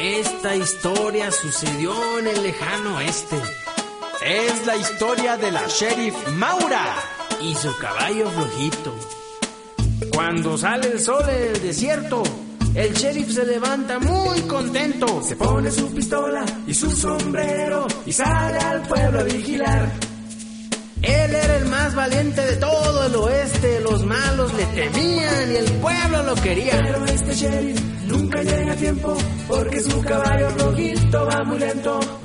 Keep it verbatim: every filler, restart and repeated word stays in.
Esta historia sucedió en el lejano oeste. Es la historia de la sheriff Maura y su caballo flojito. Cuando sale el sol en el desierto, el sheriff se levanta muy contento. Se pone su pistola y su sombrero y sale al pueblo a vigilar. Él era el más valiente de todo el oeste. Los malos le temían y el pueblo lo quería. Pero este sheriff nunca llega a tiempo porque su caballo rojito va muy lento.